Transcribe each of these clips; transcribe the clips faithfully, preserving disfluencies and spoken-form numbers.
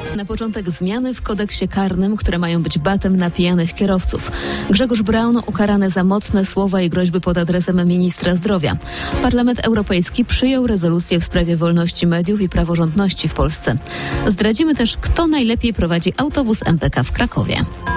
Na początek zmiany w kodeksie karnym, które mają być batem na pijanych kierowców. Grzegorz Braun ukarany za mocne słowa i groźby pod adresem ministra zdrowia. Parlament Europejski przyjął rezolucję w sprawie wolności mediów i praworządności w Polsce. Zdradzimy też, kto najlepiej prowadzi autobus M P K w Krakowie.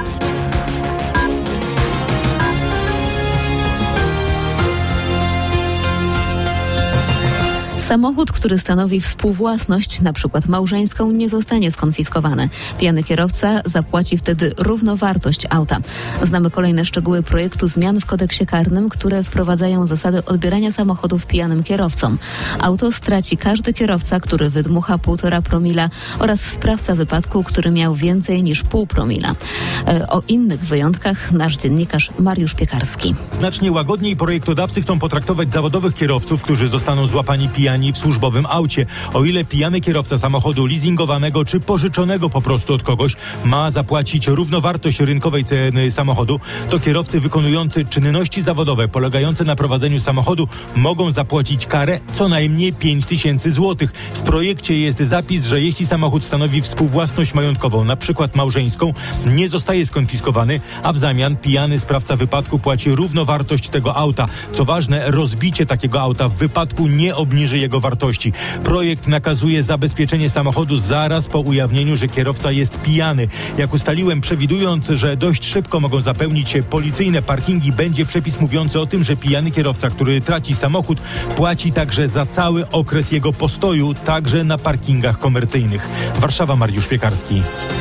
Samochód, który stanowi współwłasność, na przykład małżeńską, nie zostanie skonfiskowany. Pijany kierowca zapłaci wtedy równowartość auta. Znamy kolejne szczegóły projektu zmian w kodeksie karnym, które wprowadzają zasady odbierania samochodów pijanym kierowcom. Auto straci każdy kierowca, który wydmucha półtora promila oraz sprawca wypadku, który miał więcej niż pół promila. O innych wyjątkach nasz dziennikarz Mariusz Piekarski. Znacznie łagodniej projektodawcy chcą potraktować zawodowych kierowców, którzy zostaną złapani pijani w służbowym aucie. O ile pijany kierowca samochodu leasingowanego czy pożyczonego po prostu od kogoś ma zapłacić równowartość rynkowej ceny samochodu, to kierowcy wykonujący czynności zawodowe polegające na prowadzeniu samochodu mogą zapłacić karę co najmniej pięć tysięcy złotych. W projekcie jest zapis, że jeśli samochód stanowi współwłasność majątkową, na przykład małżeńską, nie zostaje skonfiskowany, a w zamian pijany sprawca wypadku płaci równowartość tego auta. Co ważne, rozbicie takiego auta w wypadku nie obniży jego wartości. Projekt nakazuje zabezpieczenie samochodu zaraz po ujawnieniu, że kierowca jest pijany. Jak ustaliłem, przewidując, że dość szybko mogą zapełnić się policyjne parkingi, będzie przepis mówiący o tym, że pijany kierowca, który traci samochód, płaci także za cały okres jego postoju, także na parkingach komercyjnych. Warszawa, Mariusz Piekarski.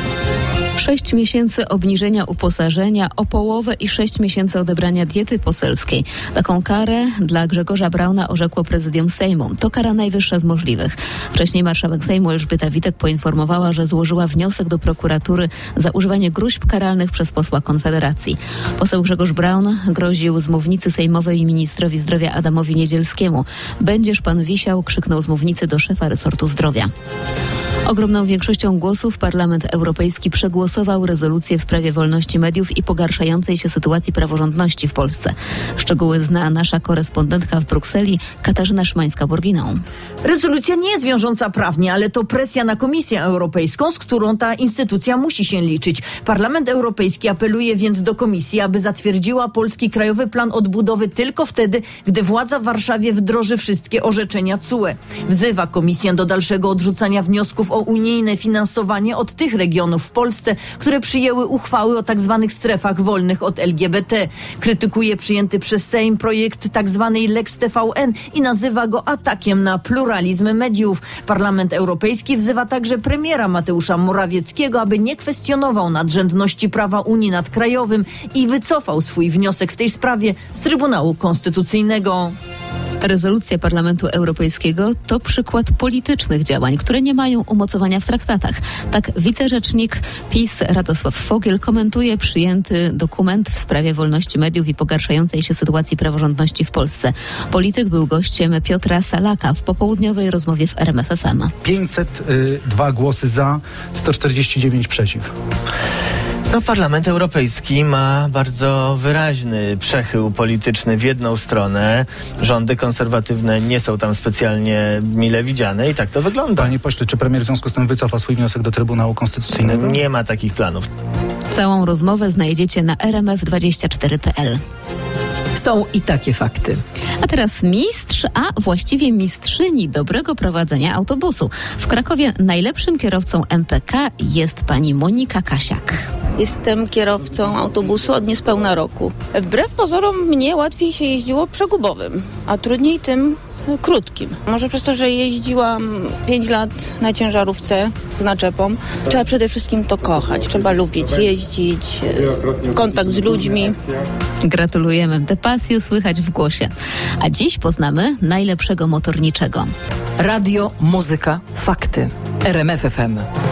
Sześć miesięcy obniżenia uposażenia o połowę i sześć miesięcy odebrania diety poselskiej. Taką karę dla Grzegorza Brauna orzekło prezydium Sejmu. To kara najwyższa z możliwych. Wcześniej marszałek Sejmu Elżbieta Witek poinformowała, że złożyła wniosek do prokuratury za używanie gróźb karalnych przez posła Konfederacji. Poseł Grzegorz Braun groził z mównicy sejmowej ministrowi zdrowia Adamowi Niedzielskiemu. Będziesz pan wisiał, krzyknął z mównicy do szefa resortu zdrowia. Ogromną większością głosów Parlament Europejski przegłosował rezolucję w sprawie wolności mediów i pogarszającej się sytuacji praworządności w Polsce. Szczegóły zna nasza korespondentka w Brukseli Katarzyna Szymańska-Borginą. Rezolucja nie jest wiążąca prawnie, ale to presja na Komisję Europejską, z którą ta instytucja musi się liczyć. Parlament Europejski apeluje więc do Komisji, aby zatwierdziła polski Krajowy Plan Odbudowy tylko wtedy, gdy władza w Warszawie wdroży wszystkie orzeczenia C U E. Wzywa Komisję do dalszego odrzucania wniosków o unijne finansowanie od tych regionów w Polsce, które przyjęły uchwały o tak zwanych strefach wolnych od L G B T. Krytykuje przyjęty przez Sejm projekt tak zwanej Lex T V N i nazywa go atakiem na pluralizm mediów. Parlament Europejski wzywa także premiera Mateusza Morawieckiego, aby nie kwestionował nadrzędności prawa Unii nad krajowym i wycofał swój wniosek w tej sprawie z Trybunału Konstytucyjnego. Rezolucja Parlamentu Europejskiego to przykład politycznych działań, które nie mają umocowania w traktatach. Tak wicerzecznik PiS Radosław Fogiel komentuje przyjęty dokument w sprawie wolności mediów i pogarszającej się sytuacji praworządności w Polsce. Polityk był gościem Piotra Salaka w popołudniowej rozmowie w R M F F M. pięćset dwa głosy za, sto czterdzieści dziewięć przeciw. No, Parlament Europejski ma bardzo wyraźny przechył polityczny w jedną stronę. Rządy konserwatywne nie są tam specjalnie mile widziane i tak to wygląda. Panie pośle, czy premier w związku z tym wycofa swój wniosek do Trybunału Konstytucyjnego? Nie ma takich planów. Całą rozmowę znajdziecie na r m f dwadzieścia cztery kropka p l. Są i takie fakty. A teraz mistrz, a właściwie mistrzyni dobrego prowadzenia autobusu. W Krakowie najlepszym kierowcą M P K jest pani Monika Kasiak. Jestem kierowcą autobusu od niespełna roku. Wbrew pozorom mnie łatwiej się jeździło przegubowym, a trudniej tym krótkim. Może przez to, że jeździłam pięć lat na ciężarówce z naczepą. Trzeba przede wszystkim to kochać. Trzeba lubić jeździć, kontakt z ludźmi. Gratulujemy. Tę pasję słychać w głosie. A dziś poznamy najlepszego motorniczego. Radio, muzyka, fakty. R M F F M.